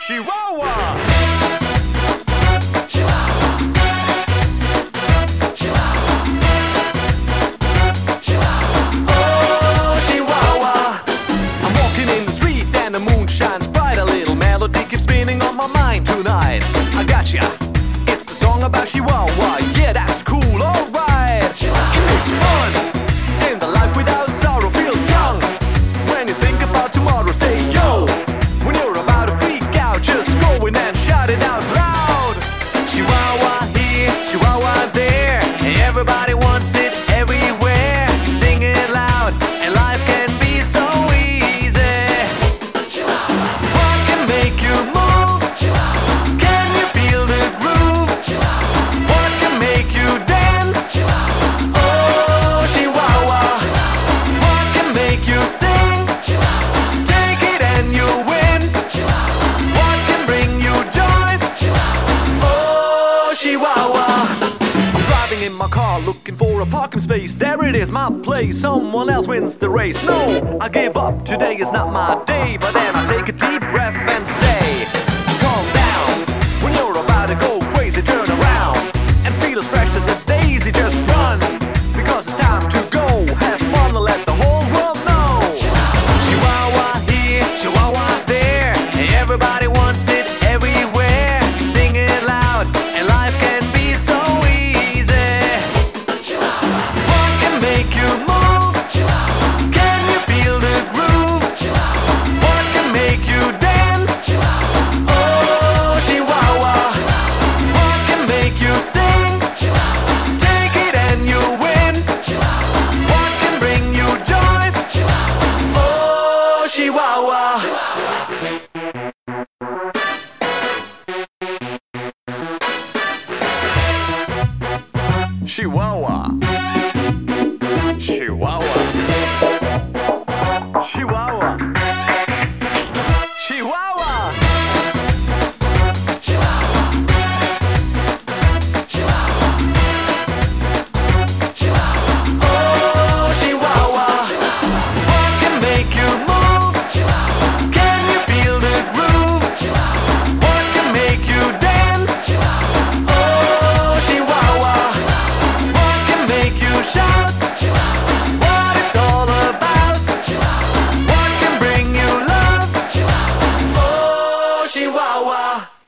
Chihuahua. Oh, Chihuahua. I'm walking in the street and the moon shines bright. A little melody keeps spinning on my mind tonight. I gotcha. It's the song about Chihuahua. Yeah, that's cool, alright. It makes fun. And the life without sorrow feels young. When you think about tomorrow, say yo. When you're about to freak out, just go in and shout it out loud. Chihuahua here, Chihuahua there. Everybody wants it everywhere. Sing it loud, and life can be so easy. What can make you move? Can you feel the groove? What can make you dance? Oh, Chihuahua. What can make you sing? Take it and you win. What can bring you joy? Oh, Chihuahua. I'm driving in my car looking for a parking space. There it is, my place. Someone else wins the race. No, I give up. Today is not my day. But then I take a deep breath and say, calm down. When you're about to go crazy, turn around and feel as fresh as a daisy. Just run, because it's time to go. Have fun and let the whole world know. Chihuahua here, Chihuahua there. Everybody wants it everywhere. Sing it loud, and life can be so easy. What can make you move? Can you feel the groove? What can make you dance? Oh, Chihuahua. What can make you sing? Take it and you win. What can bring you joy? Oh, Chihuahua. Chihuahua. Chihuahua. Chihuahua. Chihuahua. Oh, Chihuahua. What can make you move? Can you feel the groove? What can make you dance? Oh, Chihuahua. What can make you shout? What it's all about? What can bring you love? Oh, Chihuahua.